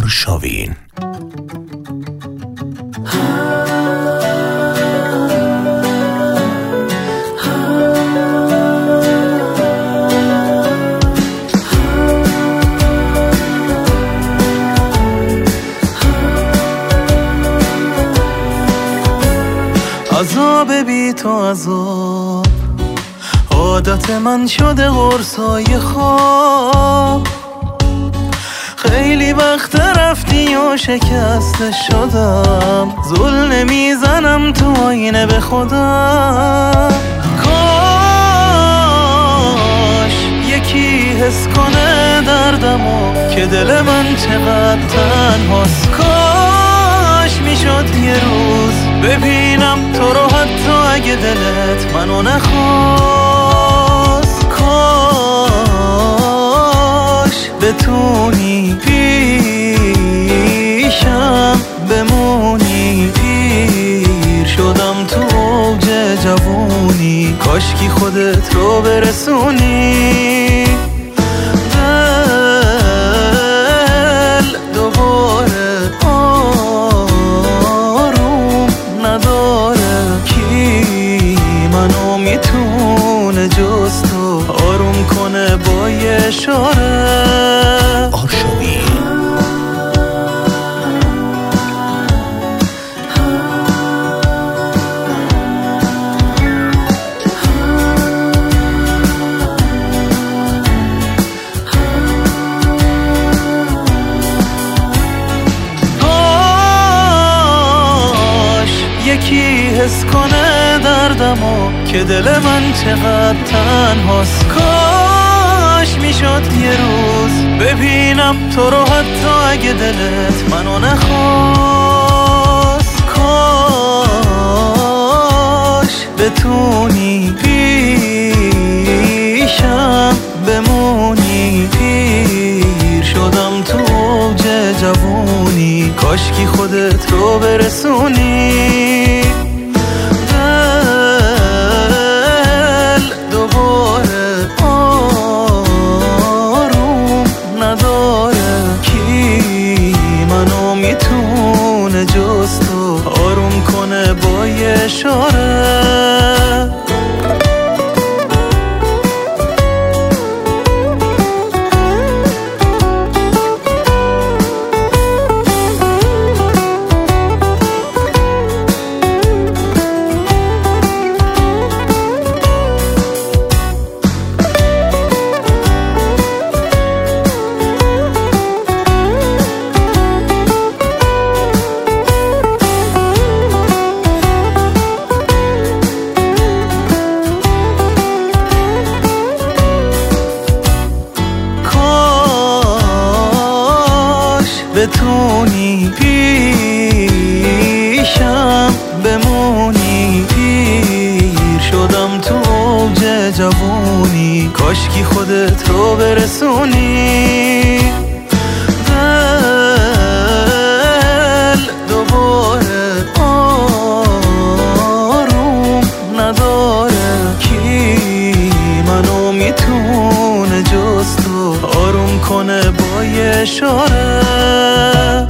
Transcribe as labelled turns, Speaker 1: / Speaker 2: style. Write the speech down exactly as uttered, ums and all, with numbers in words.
Speaker 1: آرشاوین.
Speaker 2: عذاب بی تو عذاب عادت من شده قرصای خواب. خیلی وقت رفتی و شکسته شدم، زل نمیزنم تو آینه به خودم. کاش یکی حس کنه دردمو که دل من چقدر تنهاست. کاش میشد یه روز ببینم تو رو حتی اگه دلت منو نخواست. کاش بتونی پیشم بمونی. پیر شدم تو اوج جوونی، کاشکی خودت رو برسونی. دل دوباره آروم نداره، کی منو میتونه جز تو آروم کنه با یه اشاره.
Speaker 1: آرشاوین.
Speaker 2: یکی حس کنه دردمو که دل من چقدر تنهاست. کاش میشد یه روز ببینم تو رو حتی اگه دلت منو نخواست. کاش بتونی پیشم بمونی. پیر شدم تو اوج جوونی، کاشکی خودت رو برسونی. دل دوباره آروم نداره، کی منو میتونه جز تو آروم کنه با یه اشاره. بتونی پیشم بمونی. پیر شدم تو اوج جوونی، کاشکی خودت رو برسونی. دل دوباره آروم نداره، کی منو میتونه جز تو آروم کنه با یه اشاره.